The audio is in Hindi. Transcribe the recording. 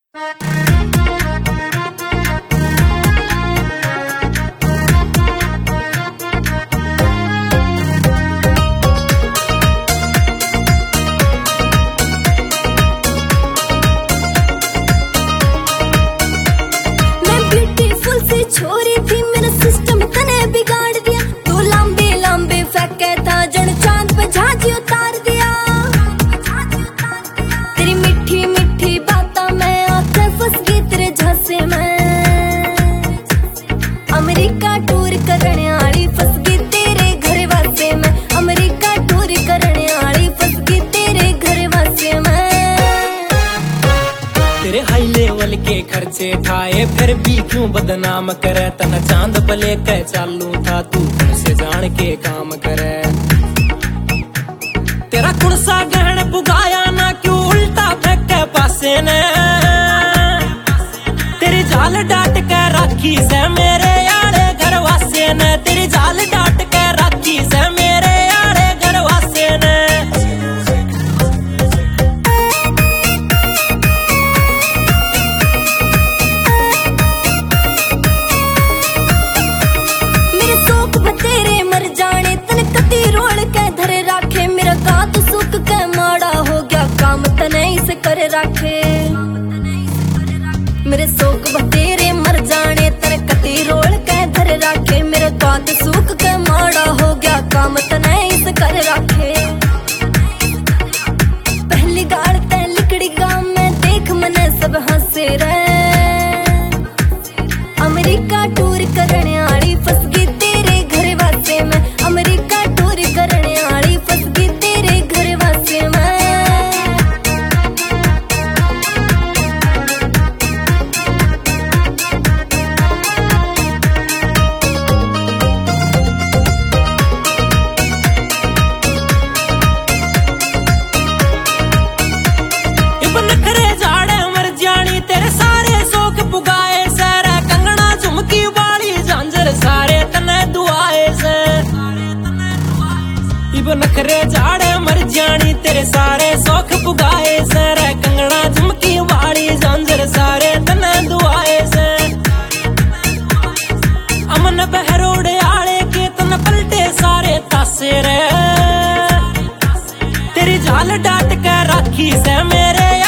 छोरी थी मेरा सिस्टम तने बिगाड़ दिया। तू लंबे लंबे फेंके था जन चांद पे झांझी उतार दिया। तेरी मीठी मीठी बातें मैं आके फंस गई तेरे झांसे में। अमेरिका टूर करने वाली फंस गई तेरे घर वासे में। अमेरिका टूर करने वाली फंस गई तेरे घर वासे में। तेरे हाई लेवल के खर्चे ठाए फिर भी क्यों बदनाम करे। तना चांद पे लेके चालू था तू से जान के काम करे। तेरा कुर्सा गहन पुगाया ना क्यों उल्टा फेंके पासे ने। तेरी जाल डाट के राखी से मेरे यारे घर वासे ने। तेरी जाल डाट के राखी से मेरे यारे घर वासे ने। कर रखे मेरे शौक बतेरे मर जाने तेरे कती रोल के धर रखे। मेरे बात सूख के माड़ा हो गया काम तने इस कर रखे। पहली गाड़ ते लिकड़ी गांव में देख मने सब हंसे रे। अमेरिका टूर करने वाली फंस गई तेरे घर वासे में। अमेरिका टूर करने वाली फंस गई तेरे घर वासे में। नखरे झाड़े मर जानी तेरे सारे शौक पुगाए सर। कंगना झुमकी वाली झांझर सारे तने दुआए से। इब नखरे झाड़े मर जानी तेरे सारे शौक पुगाए सर। कंगना झुमकी वाली झांझर सारे तने दुआए से। अमन बहरोड़े आले के तन पलटे सारे तासे रे। तेरी जाल डाट के राखी से मेरे